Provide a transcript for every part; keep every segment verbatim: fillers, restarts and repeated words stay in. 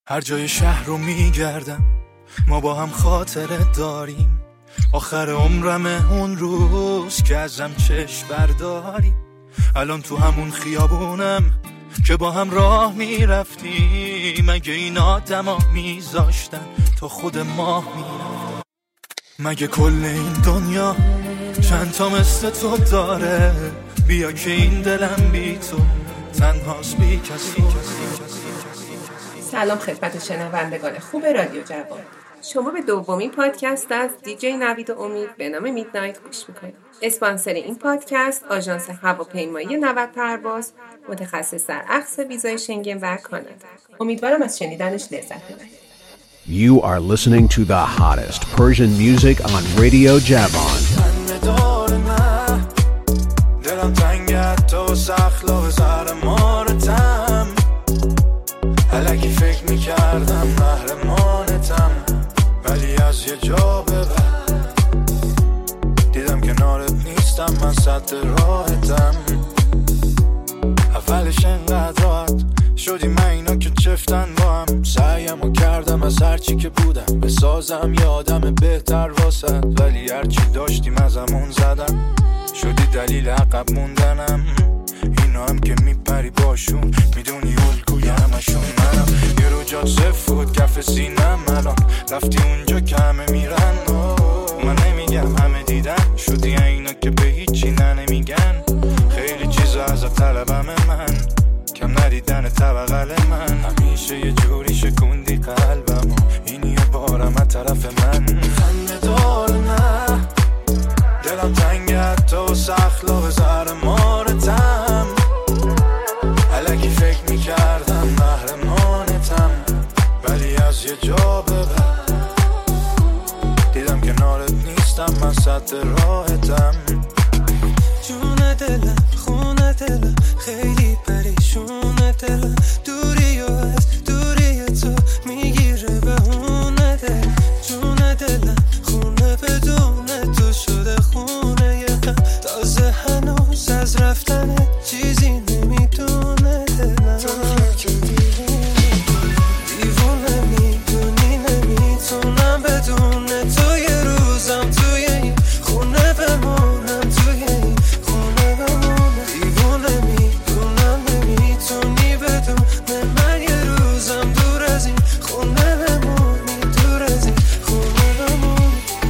هر جای شهر رو میگردم، ما با هم خاطره داریم. آخر عمرمه اون روز که ازم چشم برداری. الان تو همون خیابونم که با هم راه میرفتیم. مگه این آدما میذاشتن تا خود ماه میرفت؟ مگه کل این دنیا چند تا مثل تو داره؟ بیا که این دلم بی تو تنهاست، بی کسی. سلام خدمت شنوندگان خوب رادیو جوان. شما به دومین پادکست از دیجی نوید و امید به نام میدنایت گوش میکنید. اسپانسر این پادکست آژانس هواپیمایی نود پرواز متخصص در اخذ ویزای شنگن و کانادا. امیدوارم از شنیدنش لذت ببرید. You are listening to the hottest Persian music on Radio Javan. دلم تنگت تو سخلا به سر مارتم. الکی فکر میکردم قهرمانتم، ولی از یه جا به بعد دیدم کنارت نیستم، من سد راحتم. اولش انقدر راحت شدی من اینا که چفتن با هم. سعیمو کردم از هرچی که بودم بسازم یه آدم بهتر واسد، ولی هرچی داشتیم ازمون زدم. شدی دلیل عقب موندنم. اینا هم که میپری باشون میدونی الگوی همشون منم. یه رو جات صف بود کف سینم، الان رفتی اونجا که همه میرن. من نمیگم همه دیدن، شدی اینا که به هیچی نه نمیگن. خیلی چیزا ازت طلبم من، کم ندیدن طبقل من. همیشه یه جوری شکوندی قلبم و این یه بارم از طرف من. خنده دار نه دلم تنگت تو سخلا به زهر مارتم. الکی فکر میکردم قهرمانتم، ولی از یه جا به بعد دیدم کنارت نیستم، من سد راحتم. جون دلم خونه دلم خیلی پریشونه دلم، دوری و از دوری تو میگیره به هونه دل. جون دلم خونه بدون تو شده خونه یه غم، تازه هنوز از رفتن چیزی نمیدونه دلم. دیوونه میدونی نمیتونم بدون تو یه روزم توی این خونه بمونم، توی این خونه بمونم. دیوونه میدونم نمیتونی بدون من یه روزم دور از این خونه بمونی، دور از این خونه بمونی.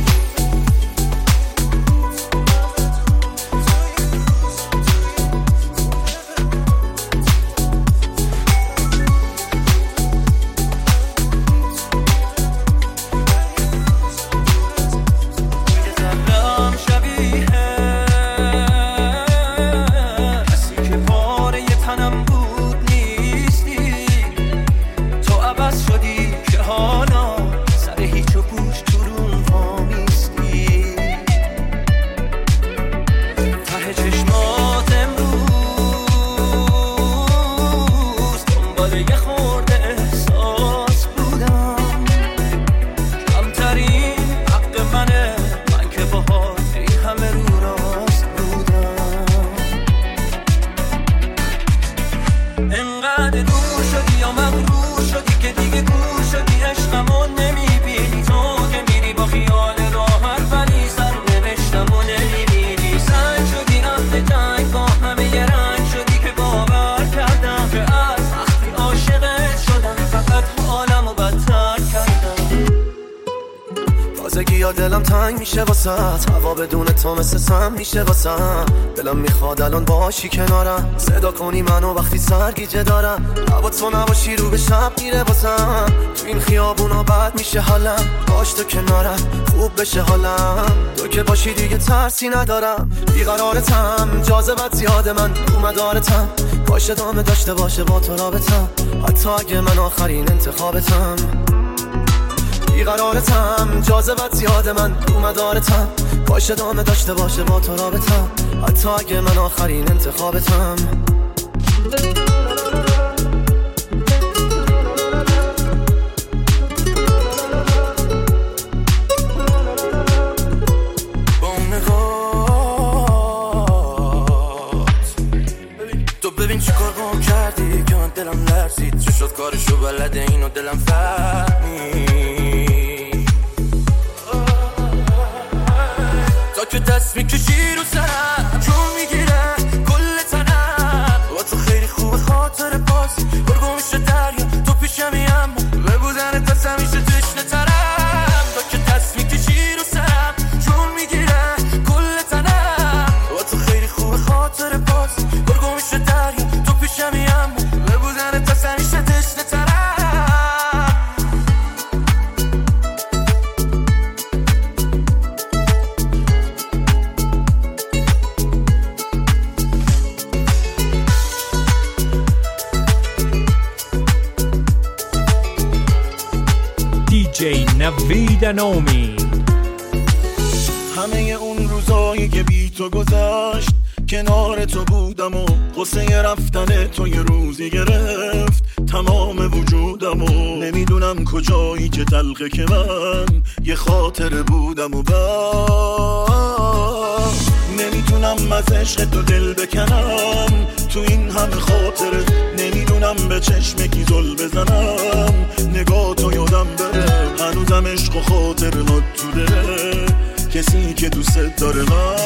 دلم تنگ میشه واسات، هوا بدون تو مثل سم میشه واسم. دلم میخواد الان باشی کنارم، صدا کنی منو وقتی سرگیجه دارم. هوا تو نباشی رو به شب میره واسم، تو این خیابونا بد میشه حالم. باش تو کنارم خوب بشه حالم، تو که باشی دیگه ترسی ندارم. بیقرارتم جاذبت زیاده من رو مدارتم، باشه دامه داشته باشه با تو رابطم، حتی اگه من آخرین انتخابتم. بیقرارتم جاذبت زیاده من رو مدارتم، باشه دامه داشته باشه با تو رابطم، حتی اگه من آخرین انتخابتم. چیکار با هم کردی که من دلم لرزید؟ چه شد کارشو بلده اینو دلم فهمید؟ تا که دست میکشی رو سرم جون میگیره کل تنم با تو خیلی خوبه خاطر بازی برگو میشه دریا تو پیشمی اما به بودن دست همیشه تشنه ترم تا که دست میکشی رو سرم جون میگیره کل تنم با تو خیلی خوبه خاطر بازی برگو میشه دریا تو پیشمی اما به بودن دست همیشه تشنه ترم. دی جی نوید امید. همه اون روزایی که بی تو گذشت کنار تو بودم و قصه رفتن تو یه روزی گرفت تمام وجودم و نمیدونم کجایی که تلقه که من یه خاطر بودم و بس نمیتونم از عشق تو دل بکنم تو این همه خاطره نمیدونم به چشم کی زل بزنم نگاه تو یادم بره هنوزم عشق و خاطرات تو دله کسی که دوست داره من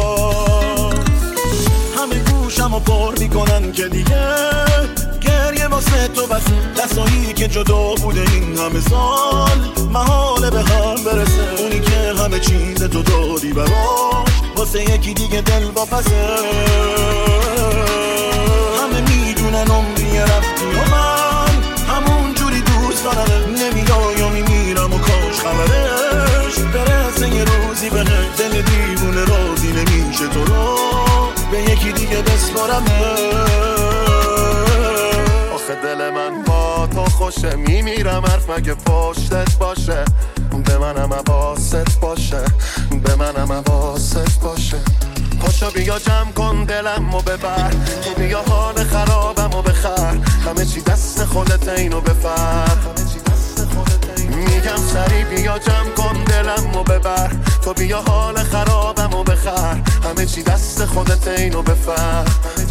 همه گوشم و پر میکنن که دیگه گریه واسه تو بس دستایی که جدا بوده این همه سال محاله به هم برسه اونی که همه چیز تو دادی براش واسه یکی دیگه دل با پسه همه میدونن عمری رفتی و من همون جوری دوست دارم نمیای و میمیرم و کاش خبرش برسه یه روزی به دل دیوونه راضی نمیشه تو رو به یکی دیگه بسپارمه آخه دل من با تو خوشه میمیرم حرف مگه پشتت باشه به منم حواست باشه به منم حواست باشه پاشو بیا جمع کن دلم و ببر تو بیا حال خرابم و بخر همه چی دست خودت اینو بفر میگم سری بیا جمع کن دلم و ببر تو بیا حال خرابم و بخر همه چی دست خودت اینو بفر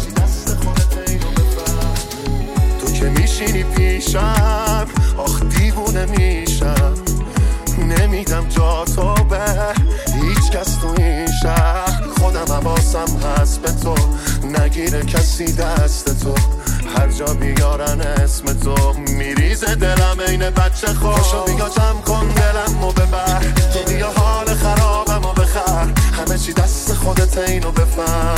تو که میشینی پیشم آخ دیوونه میشم نمیدم جا تو به هیچ کس تو این شهر خودم حواسم هست به تو نگیره کسی دست تو هر جا بیارن اسم تو میریزه دلم این بچه خواه پاشو بیا جمع کن دلم و ببر تو بیا حال خرابم و بخر همه چی دست خودت اینو بفهم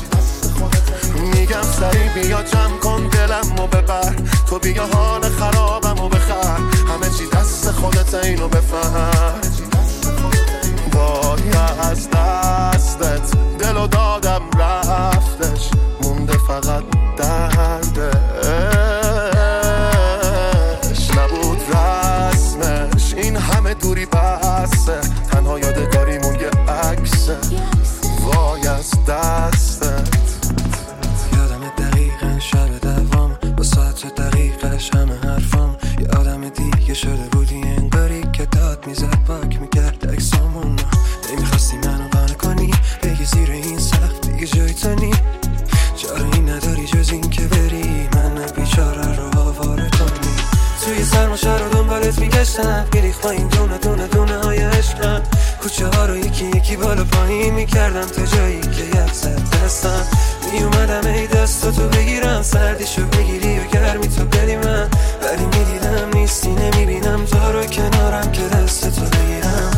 میگم سری بیا جمع کن دلم و ببر تو بیا حال خرابم و بخر همه چی دست خودت اینو بفهم وای از دستت دلو دادم رفتش مونده فقط دردش نبود رسمش این همه دوری بسته تنها یادگاریمون یه عکسه وای از دستت یادم دقیقا شب دوام با ساعت دقیقش همه حرفام یه آدم دیگه شده بودی انگاری که داد میزد پاک میکرد اکسامون نمیخواستی منو قانع کنی بگی زیر این سخت دیگه جای تو نی چاره این نداری جز این که بری من بیچاره رو آواره کنی توی سرماشه رو دنبالت میگشتم گریخ با این دونه دونه دونه های عشقم کوچه ها رو یکی یکی بالا پایین میکردم تا جایی که یک زد دستم میومدم ای دست تو بگیرم سردیشو بگیری و گرمی تو بدی من ولی میدیدم نیستی نمیبینم تو رو کنارم که دست تو بگیرم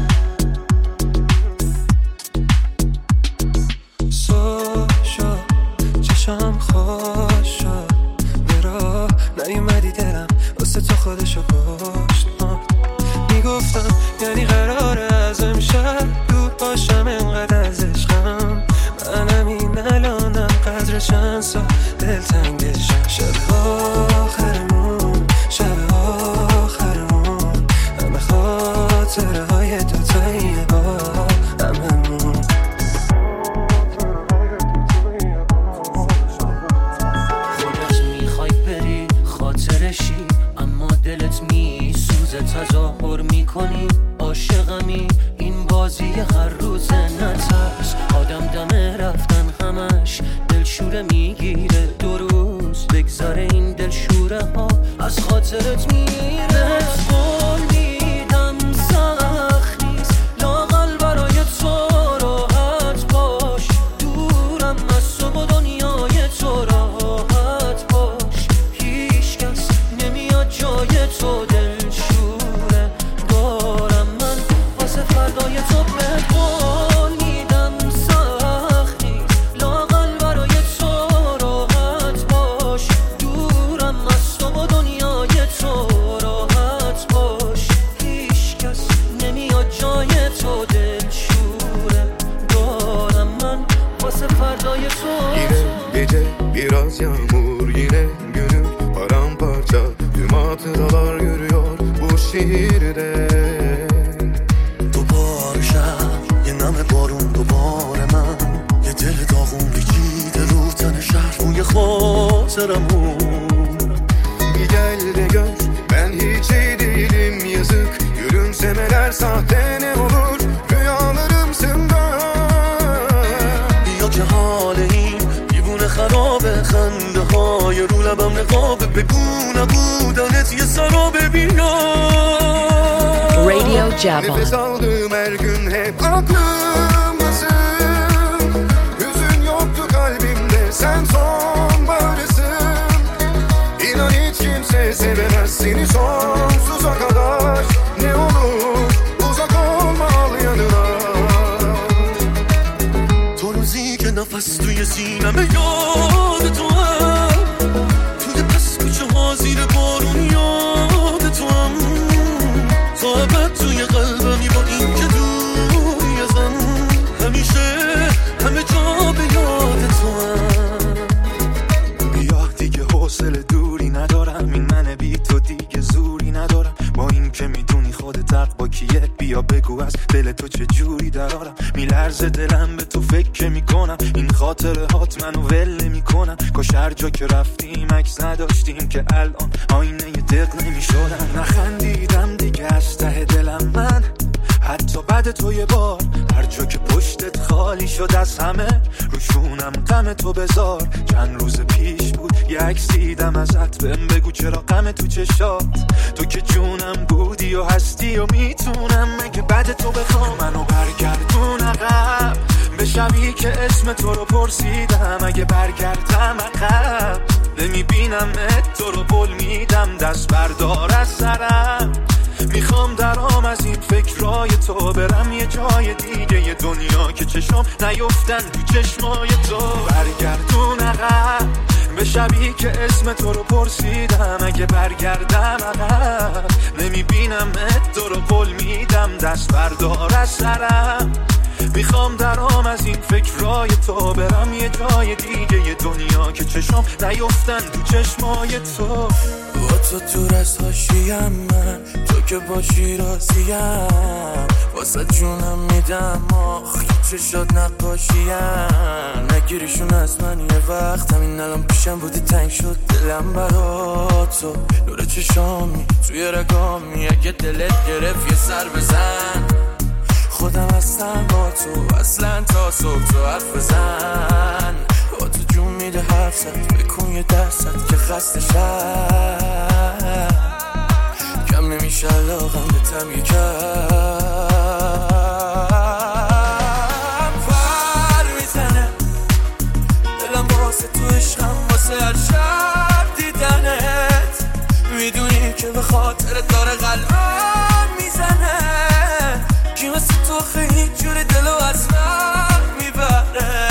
سو شد چشم خوش شد برا نیومدی دلم واسه تو خودشو کشت میگفتم یعنی قراره از امشب دور باشم انقدر از عشقم منم این الانم قدر چند سال دلتنگشم شب آخرمون شب آخرمون همه خاطره های دوتاییه با هممون خودت میخوای بری خاطرشی اما دلت میسوزه تظاهر میکنی عاشقمی این بازی هر روز نترس آدم دم رفتن همش دلشوره میگیره دور از خاطرت میره. قول میدم سخت نیست لااقل برای تو راحت باش، دورم از تو و دنیای تو راحت باش. هیچ کس نمیاد جای تو دلشوره دارم من واسه فردای تو. به قول میدم سخت نیست لااقل برای تو راحت باش، دورم از تو و دنیای تو راحت باش. هیچ کس نمیاد جای تو دلشوره دارم من واسه فردای تو. Yine gece biraz yağmur, yine gönül paramparça, tüm hatıralar yürüyor bu şehirde. دوباره شب یه نم بارون، دوباره من یه دل داغون بگیده رو تن شهر روی خاطرمون. Bir gel de gör ben hiç iyi değilim yazık, gülümsemeler sahte ne olur rüyalarımsın da. بیا که حال این دیوونه خرابه، خنده های رو لبم نقابه، بگو نبودنت yine سرابه. بیا Radio Javan. Nefes aldığım her gün hep aklımdasın. Hüzün yoktu kalbimde, sen sonbaharısın. İnan hiç kimse sevemez seni sonsuza kadar. Ne olur uzak olma al yanına. تو روزی که نفس توی سینمه یاد تو هم، توی پس کوچه ها زیر بارون یاد تو هم، تا ابد توی قلبمی با این که دوری ازم، همیشه همه جا به یاد تو هم. بیا دیگه حوصله دوری ندارم، این من بی تو دیگه زوری ندارم. با این که میدونی خودت حق با کیه، بیا بگو از دل تو چه جوری درارم. میلرزه دلم به تو فکر میکنم، این خاطره هات منو ول نمیکنن. کاش هر جا که رفتیم عکس نداشتیم که الان آینه ی دق نمیشدم. نخندیدم دیگه از ته دلم من، حتی بعد تو یه بار. هر جا که پشتت خالی شد از همه، روشونم غم تو بذار. چند روز پیش بود یه عکس دیدم ازت، بهم بگو چرا غم تو چشات. تو که جونم بودی و هستی و میتونم مگه بعد تو بخوام منو برگردون عقب، به شبی که اسم تو رو پرسیدم. اگه برگردم عقب نمیبینم تو رو بول میدم، دست بردار از سرم. میخوام درام از این فکرای تو، برم یه جای دیگه یه دنیا که چشم نیفتن تو چشمای تو. برگردون عقب به شبی که اسم تو رو پرسیدم. اگه برگردم عقب نمیبینم تو رو قول میدم، دست بردار از سرم. میخوام درام از این فکرای تو، برم یه جای دیگه یه دنیا که چشم نیفتن تو چشمای تو. با تو دور از حاشیم من، تو که باشی راضیم، واسه جونم میدم آخ چشات نقاشیم. نگیریشون از من یه وقت، همین الان پیشم بودی تنگ شد دلم برا تو. نور چشامی توی رگامی، اگه دلت گرفت یه سر بزن. خودم هستم با تو اصلا تا صبح تو حرف بزن. با تو جون میده حرف زد، بکن یه درصد که خسته شد. کم نمیشه علاقم به تم یکم. پر میزنه دلم واسه تو عشقم، واسه هر شب دیدنت. میدونی که به خاطرت داره قلبم میزنه. کی مثل تو خیلی جوری دلو از من میبره.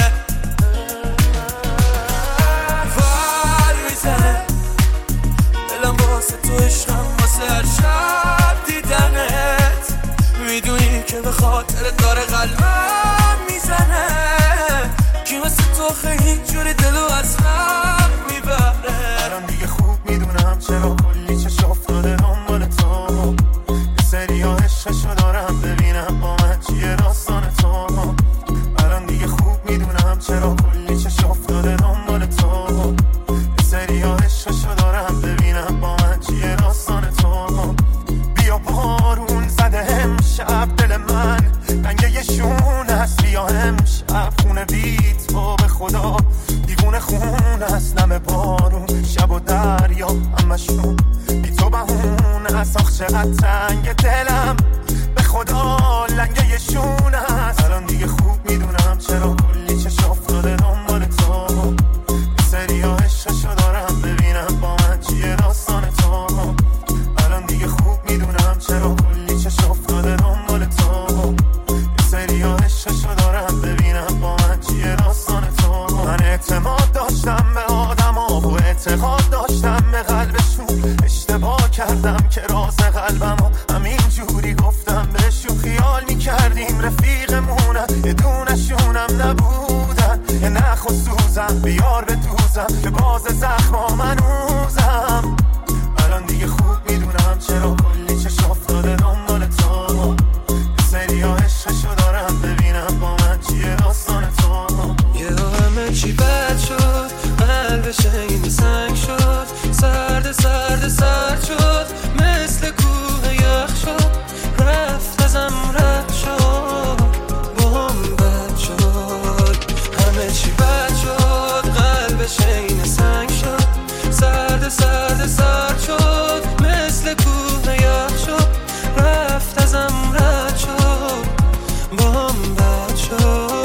پر میزنه دلم واسه تو عشقم، واسه هر شب دیدنت. میدونی که به خاطرت داره قلبم میزنه. کی مثل تو خیلی جوری دلو از من میبره. الان دیگه خوب میدونم چرا کلی چش افتاده دنبال تو. یه سری ها عشقشو دارم ببینم با من چیه داستان تو. الان دیگه خوب میدونم چرا کلی چش افتاده دنبال تو. یه سری ها عشقشو دارم ببینم با من چیه داستان تو. بیا بارون زده امشب دل من رنگ یه شون هست. بیا امشب خونه بی تو به خدا دیوونه خون هست. نم بارون شب و دریا همشون هست، آخ چقدر تنگ دلم، به خدا لنگه یه شون هست. الان دیگه خوب میدونم چرا کلی چشم افتاده دنبال تو، یه سری ها عشقشو دارم ببینم با من چیه داستان تو. الان دیگه خوب میدونم چرا کلی چشم افتاده دنبال تو، یه سری ها عشقشو دارم ببینم با من چیه داستان تو. من اعتماد داشتم به آدم ها و اعتقاد داشتم به قلبشون، اشتباه کردم که راز قلبم ها همین جوری گفتم بهشون. خیال میکردیم رفیقمونن، یه دونشونم نبودن، یه نخ و سوزم بیار به دوزم که باز زخما منوزم. الان دیگه خوب میدونم چرا کلی چشم افتاده دنبال تو، یه سری ها عشقشو دارم ببینم با من چیه داستان تو. یه همه چی بد شد، قلبش این سنگ شد، سرد سرد سرد شد، مثل کوه یخ شد، رفت ازم رد شد، با هم بد شد. همه چی بد شد، قلبش این سنگ شد، سرد سرد سرد شد، مثل کوه یخ شد، رفت ازم رد شد، با هم بد شد.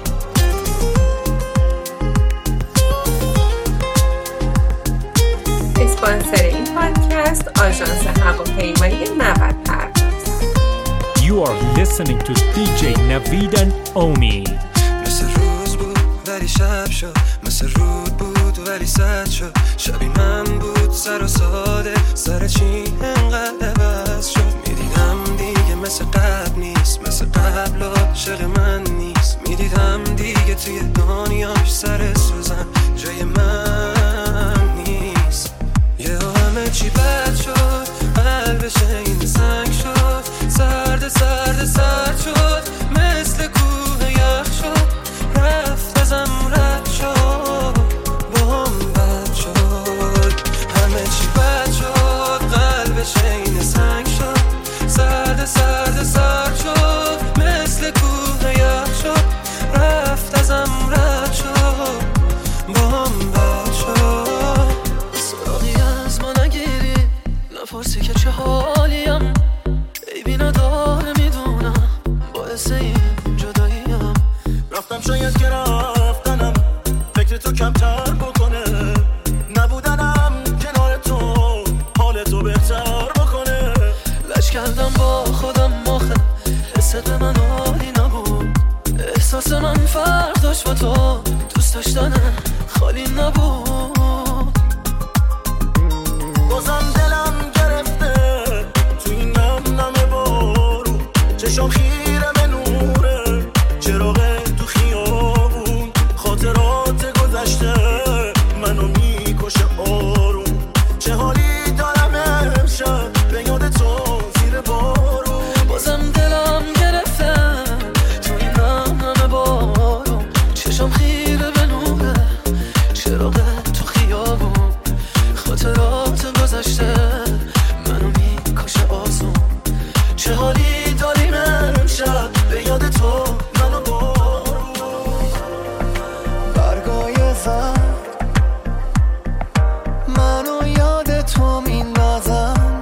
اسپانسر این پادکست آژانس هواپیمایی نود پرواز. You are listening to دی جی Naveed and Omi. مثل روز بود ولی شب شد، مثل رود بود ولی سد شد، شبی من بود سر و ساده، سر چی انقدر عوض شد. میدیدم دیگه مثل قبل نیست، مثل قبل عاشق من نیست. میدیدم دیگه توی دنیاش سر سوزن جای من نیست. یه همه چی بد شد، قلبش این سنگ شد، سرد سرد سرد شد، مثل کوه یخ شد، رفت ازم رد شد، با هم بد شد. همه چی بد شد، قلبش این سنگ شد، سرد سرد سرد شد، مثل کوه یخ شد، رفت ازم رد شد، با هم بد شد. سراغی از ما نگیری، نپرسی که چه حالیم، عیبی نداره میدونم، باعث این جداییم. رفتم شاید که رفتنم فکر تو کمتر بکنه، نبودنم کنار تو حال تو بهتر بکنه. لج کردم با خودم آخه، حست من عالی نبود، احساس من فرق داشت با تو، دوست داشتنم خالی نبود. بازم دلم گرفته تو این نم نم بارون، چشم خیره به نوره چراغ تو خیابون، خاطرات گذشته منو میکشه آروم. چه حالی دارم امشب به یاد تو زیر بارون. بازم دلم گرفته تو این نم نم بارون، چشم خیره به نوره چراغ تو خیابون، خاطرات گذشته منو میکشه آسون. چه حالی داریم امشب به یاد تو منو بارون. برگای زن منو یاد تو میندازن،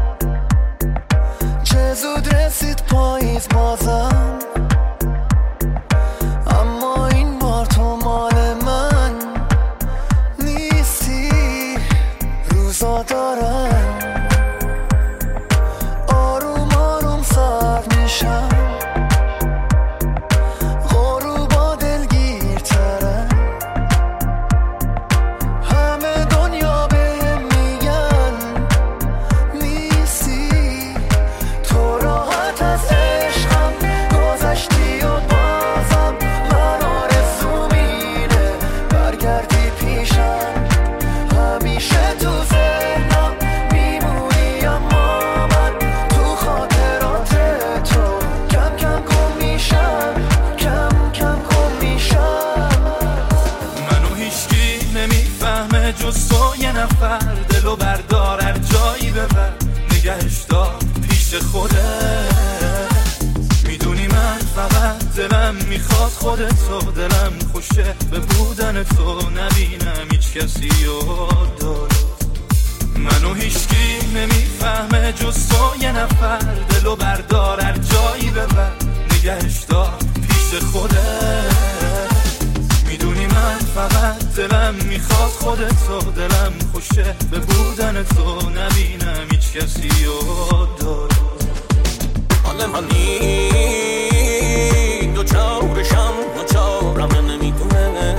چه زود رسید پاییز بازم، اما این بار تو مال من نیستی. روزا دارن آروم آروم سرد میشن، غروبا دلگیرترن، همه دنیا بهم میگن نیستی. تو راحت از عشقم گذشتی و بازم من آرزوم اینه برگردی پیشم، همیشه تو ذهنم میمونی، اما من تو خاطرات تو کم کم گم میشم، کم کم گم میشم. منو هیچکی نمیفهمه جز تو، یه نفر دلو بردار هر جایی ببر، نگهش دار پیش خوده. میدونی من فقط دلم میخواد خودتو، دلم خوشه به بودن تو، نبینم هیچ کسی رو داره. منو هیچکی نمیفهمه جز تو یه نفر. دلو بردار هر جایی ببر نگهش دار پیش خودت. میدونی من فقط دلم میخواد خودتو، دلم خوشه به بودن تو، نبینم هیچ کسی رو دور. حال منی دو چارشم دو چارم نمیدونه،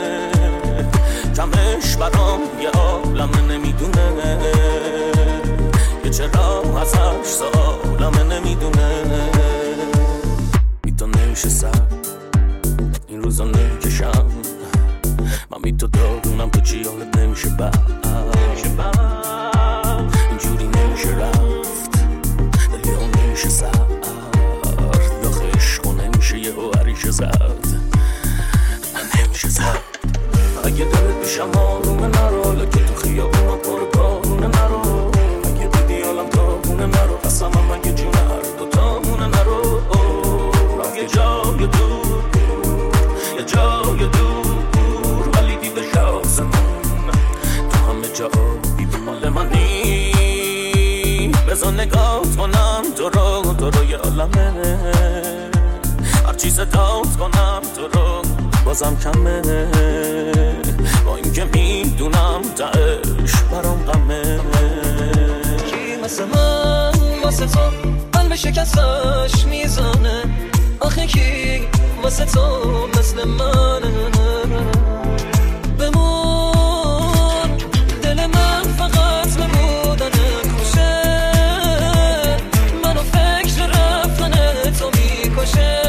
کمش برام یه عالم نمیدونه، یه چرا ازش سالم نمیدونه. بی تو نمیشه سر این روزا نمیکشم، من بی تو دارونم تو چی حالت نمیشه بر اینجوری نمیشه رفت دلی ها نمیشه سر یا خشقو نمیشه یه هوریشه زد نمیشه زد. اگه دلت بیشم آرومه نرو، لکه تو خیابونا پر کارونه نرو. اگه دیدی حالم تابونه نرو، قسم هم اگه جونه هر دوتامونه نرو. رفت یه جای دور یه جای دور ولی دیده شازمون تو همه جا بیمال منی. بزن نگاه کنم تو رو تو رو یه عالمه، هر چی صدات کنم تو رو بازم کمه، با این که میدونم تهش برام غمه. کی مثل من واسه تو قلب شکستش میزنه، آخه کی واسه تو مثل منه. بمون دل من فقط بمودنه خوشه، منو فکر رفتن تو میکشه.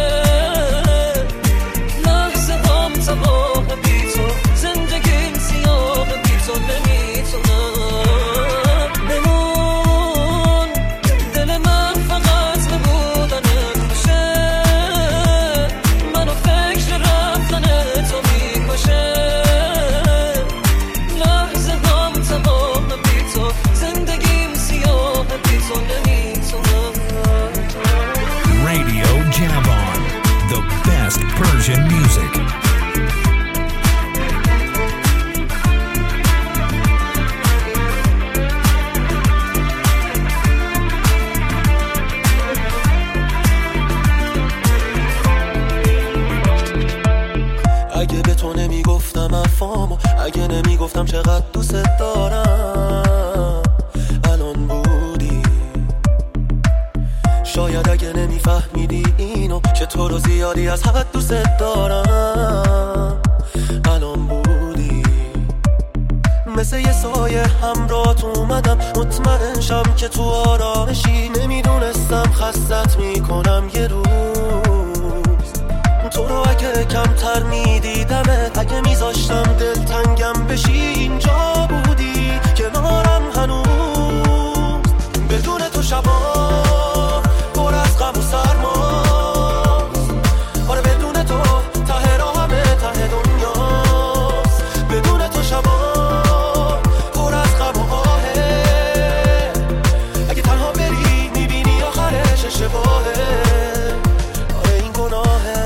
لحظه هم تباه بی تو، زندگیم سیاه بی تو نمیتونم. بمون دل من فقط بمودنه خوشه، منو فکر رفتن تو میکشه. لحظه هم تباه بی تو، زندگیم سیاه بی تو نمیتونم. Radio Jabon, the best Persian music. اگه به تو نمیگفتم افامو، اگه نمیگفتم چقدر دوست دارم، الان بودی. شاید اگه نمیفهمیدی اینو که تو رو زیادی از حد دوست دارم، الان بودی. مثل یه سایه همراهت اومدم، مطمئن شم که تو آرامشی. نمیدونستم خستت میکنم یه روز، تو رو اگه کمتر میدیدمت، اگه میذاشتم دل تنگم بشی. اینجا بودی کنارم هنوز، بدون تو شبا پر از غم و سرماست. آره بدون تو ته راهمه ته دنیاست. بدون تو شبا پر از غم و آهه، اگه تنها بری میبینی آخرش اشتباهه. آره این گناهه.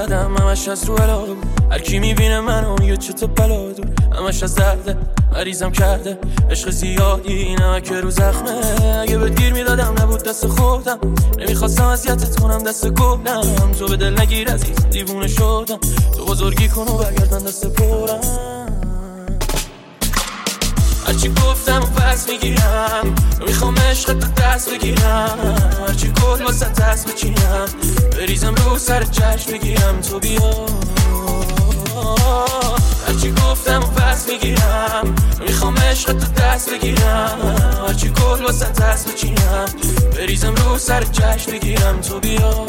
اومدم همش از رو الهام، هر کی میبینه منو میگه چطور بلا دور، همش از درده مریضم کرده عشق زیادی نمک رو زخمه. اگه بهت گیر میدادم نبود دست خودم، نمیخواستم اذیتت کنم دست گلم، تو به دل نگیر عزیز دیوونه شدم، تو بزرگی کن و برگردن دست پرم. هرچی گفتم و پس میگیرم، میخوام عشقت تو دست بگیرم، هرچی گل واسه دست بچینم، بریزم رو سر چشم بگیرم تو بیا. هرچی گفتم و پس میگیرم، میخوام عشقت تو دست بگیرم، هرچی گل واسه دست بچینم، بریزم رو سر چشم بگیرم تو بیا.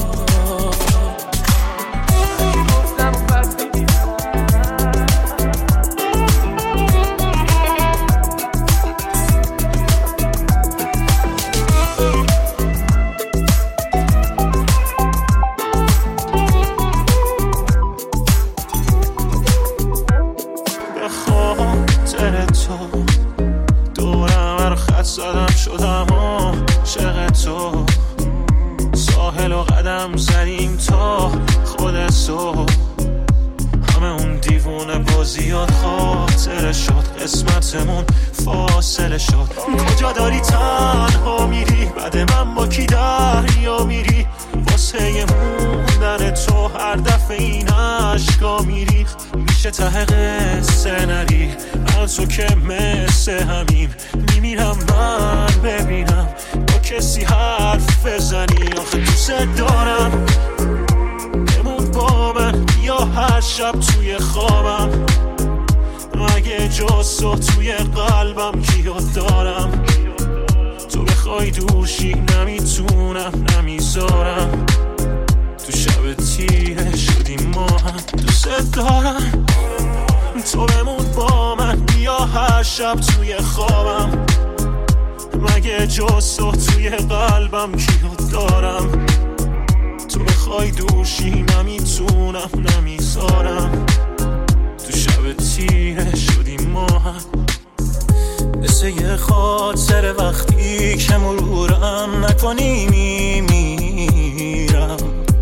زدم شدم عاشق تو، ساحل و قدم زدیم تا خود تو، همه اون دیوونه بازیات خاطره شد، قسمتمون فاصله شد. کجا داری تنها میری بعد من با کی دریا میری، واسه موندن تو هر دفعه این عشقا میریخ، میشه ته قصه نری من تو که مثل همیم، میمیرم من ببینم با کسی حرف بزنی، آخه دوست دارم بمون با من یا هر شب توی خوابم، مگه جز تو توی قلبم کیو دارم، تو بخوای دوشی نمیتونم نمیذارم، تو شب تیره شدیم ما هم دوست دارم، تو بمون با من یا هر شب توی خوابم، مگه جز تو توی قلبم کیو دارم، تو بخوای دوشی نمیتونم نمیذارم، تو شب تیره شدیم ما هم مثل یه خاطر وقتی که مرورم نکنی میمیرم،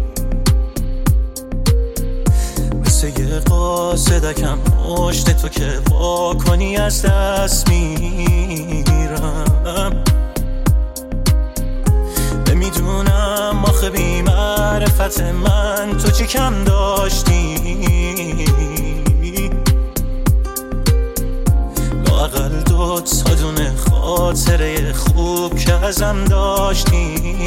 مثل یه قاصدکم مشت تو که وا کنی از دست میرم، نمیدونم آخه بی معرفت من تو چی کم داشتی، لااقل دو تا دونه خاطره خوب که ازم داشتی،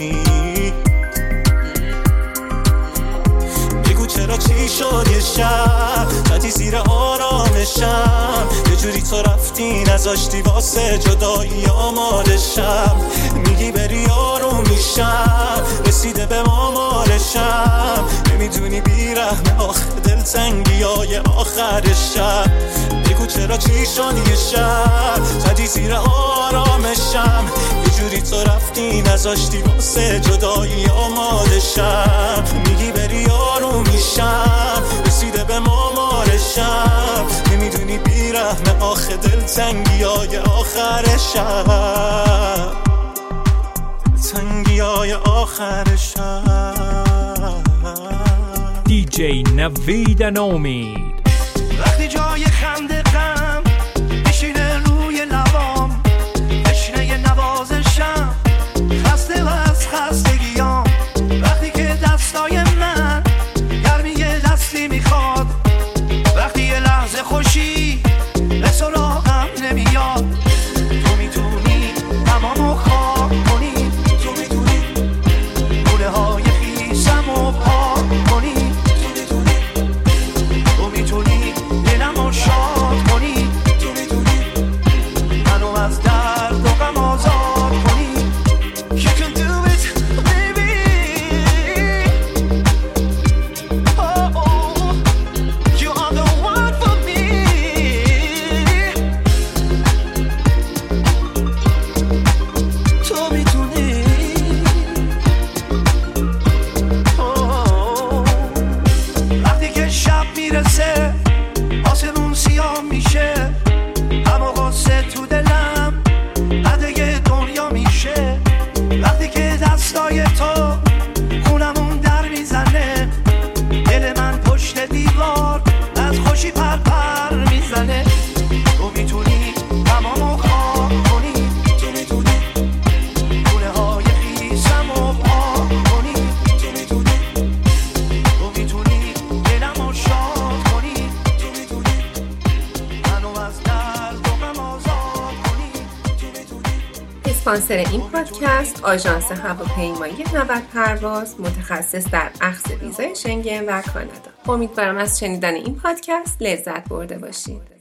بگو چرا چی شد یه شب زدی زیر آرامشم، یه جوری تو رفتی نذاشتی واسه جدایی آماده شم، میگی بری آروم میشم رسیده به مامارشم، نمیدونی بیرحمه آخه دلتنگی های آخر شب، بگو چرا چی شد یه شب زدی زیر آرامشم، یه جوری تو رفتی نذاشتی واسه جدایی آماده شم، میگی بری آروم میشم رسیده به مامارشم، نمیدونی بیرحمه آخه دلتنگی های آخر شب، دلتنگی های آخر شب. دی جی نوید امید. وقتی جای خنده غم میشینه روی لبام، بشینه یه نوازشم خسته و از خستگیام، وقتی که دستای من گرمی یه دستی میخواد، وقتی یه لحظه خوشی به سراغم نمیاد، تو میتونی تمامو خواب کنی، تو میتونی گونه های خیسمو پاک کنی، تو میتونی تو میتونی دلمو شاد کنی، تو میتونی منو از درد و غم آزاد کنی. You can do it baby. Oh, oh, you are the one for me. تو میتونی وقتی که شب میرسه آسمون سیاه میشه، اما غصه تو دلم عده دنیا میشه، وقتی که دستای تو خونمون در میزنه، دل اسپانسر این پادکست آژانس هواپیمایی نود پرواز متخصص در اخذ ویزای شنگن و کانادا. امیدوارم از شنیدن این پادکست لذت برده باشید.